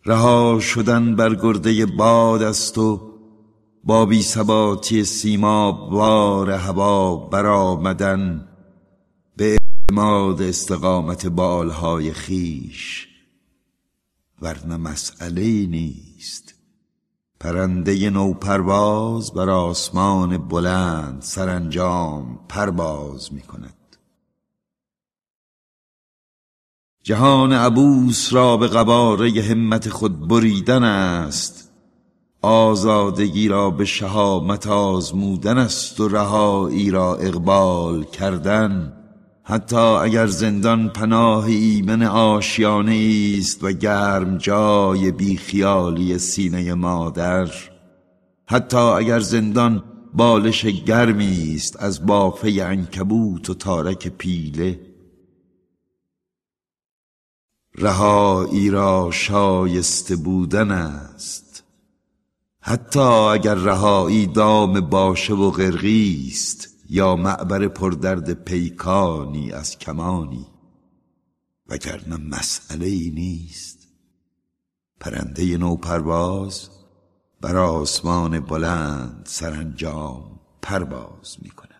رها شدن بر گرده باد است و با بی ثباتی سیماب وار هوا برآمدن به اعتماد استقامت بالهای خیش. ورنه مسئله‌ای نیست پرنده نوپرواز بر آسمان بلند سرانجام پرواز می کند. جهان عبوس را به قباره همت خود بریدن است، آزادگی را به شهامت آزمودن است و رهایی را اقبال کردن. حتی اگر زندان پناه ایمن آشیانه است و گرم جای بیخیالی سینه مادر، حتی اگر زندان بالش گرمی است از بافه عنکبوت و تارک پیله، رهایی را شایسته بودن است. حتی اگر رهایی دام باشه و قرقی است یا معبر پردرد پیکانی از کمانی، وگرنه مسئله‌ای نیست پرنده نوپرواز بر آسمان بلند سرانجام پرواز می کند.